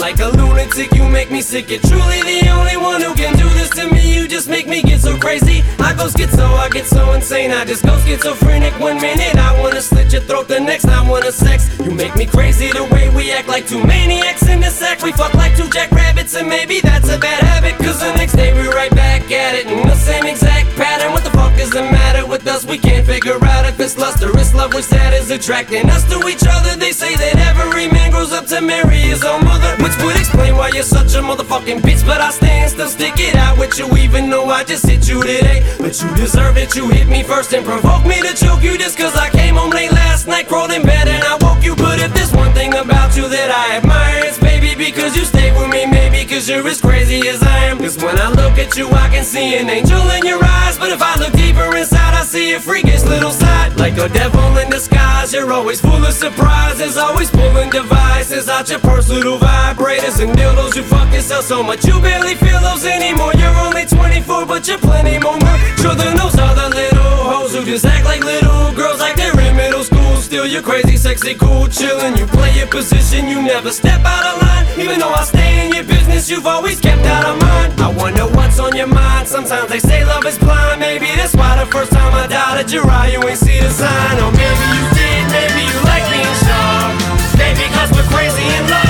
like a lunatic, you make me sick. You're truly the only one who can do this to me. You just make me get so crazy. I go schizo, I get so insane. I just go schizophrenic 1 minute. I wanna slit your throat, the next I wanna sex. You make me crazy the way we act like two maniacs in the sack. We fuck like two jackrabbits, and maybe that's a bad habit, cause the next day we're right back at it in the same exact pattern. What the fuck is the matter with us? We can't figure out if it's lust or it's love, which that is attracting us to each other. They say that every man grows up to marry his own mother, which would explain why you're such a motherfucking bitch. But I stand still, stick it out with you, even though I just hit you today. But you deserve it, you hit me first and provoked me to choke you just cause I came home late last night, crawled in bed and I woke you. But if there's one thing about you that I admire, it's baby because you stay with me, maybe cause you're as crazy as I am. Cause when I look at you I can see an angel in your eyes, but if I look deeper inside I see a freakish little side. Like a devil in disguise, you're always full of surprises, always pulling devices out your purse, little vibrators and dildos. You fuck yourself so much you barely feel those anymore. You're only 24 but you're plenty more mature than those other little hoes who just act like little girls like they're in middle school. Still you're crazy, sexy, cool, chillin'. You play your position, you never step out of line. Even though I stay in your business, you've always kept out of mine. I wonder what's on your mind. Sometimes they say love is blind. Maybe that's why the first time I doubted your eye, you ain't see the sign. Or maybe you did, maybe you like being sure. Maybe cause we're crazy in love.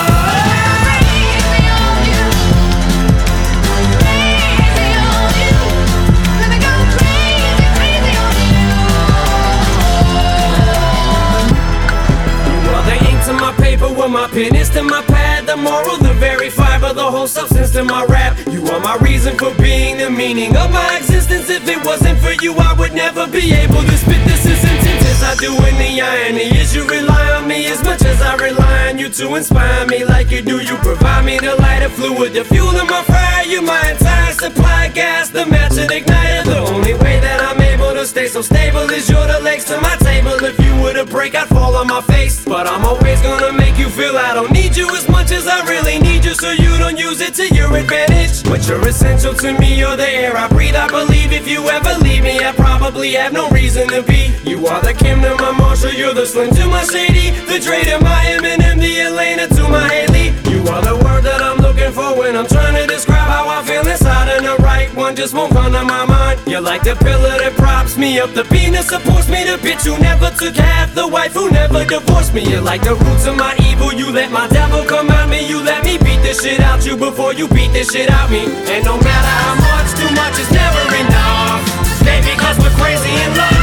Well, my pen is to my pad, the moral, the very fiber, the whole substance to my rap. You are my reason for being, the meaning of my existence. If it wasn't for you, I would never be able to spit this as intense as I do. In the irony is you rely on me as much as I rely on you to inspire me like you do. You provide me the lighter fluid, the fuel in my fire. You my entire supply, gas, the match and igniter. The only way that I'm able to stay so stable is you're the legs to my table. If you were to break, I'd fall on my face, but I'm always gonna make you feel I don't need you as much as I really need you, so you don't use it to your advantage. But you're essential to me, you're the air I breathe. I believe if you ever leave me, I probably have no reason to be. You are the Kim to my Marshall, you're the Slim to my Shady, the Dre to my Eminem, the Elena to my Haley. You are the word that I'm looking for when I'm trying to describe how I feel inside, and the right one just won't come to my mind. You're like the pillar that props me up, the beam that supports me, the bitch who never took half, the wife who never divorced me. You're like the roots of my evil, you let my devil come at me. You let me beat the shit out you before you beat the shit out me. And no matter how much, too much is never enough. Baby, cause we're crazy in love.